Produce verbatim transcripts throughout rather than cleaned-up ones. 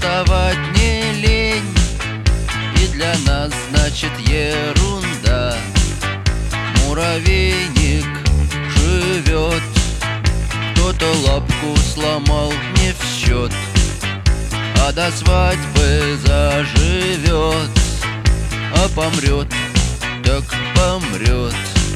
вставать не лень, и для нас значит ерунда. Муравейник живет, кто-то лапку сломал не в счет, а до свадьбы заживет, а помрет, так помрет.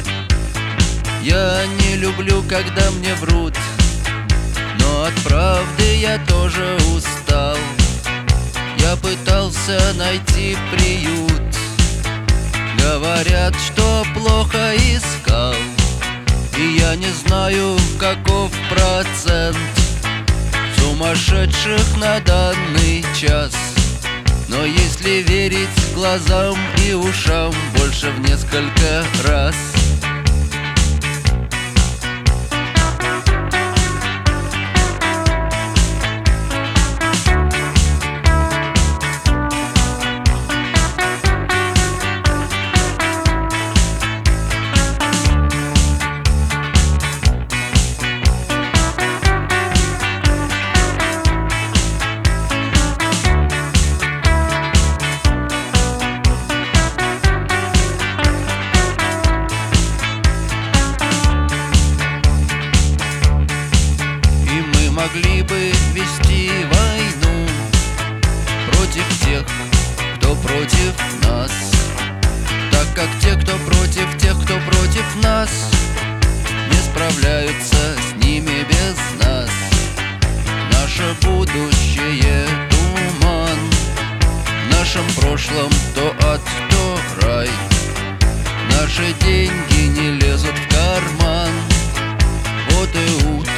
Я не люблю, когда мне врут, но от правды я тоже устал. Я пытался найти приют, говорят, что плохо искал. И я не знаю, каков процент сумасшедших на данный час. Но если верить глазам и ушам, больше в несколько раз. Могли бы вести войну против тех, кто против нас, так как те, кто против тех, кто против нас, не справляются с ними без нас. Наше будущее — туман, в нашем прошлом то ад, то рай. Наши деньги не лезут в карман, вот и утро.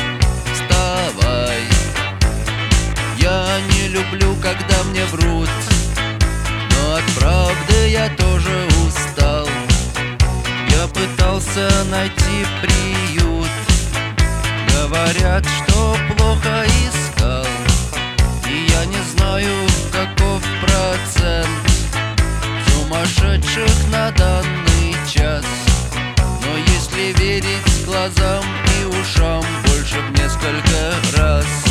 Я не люблю, когда мне врут, но от правды я тоже устал. Я пытался найти приют, говорят, что плохо искал. И я не знаю, каков процент сумасшедших на данный час. Но если верить глазам и ушам, больше в несколько раз.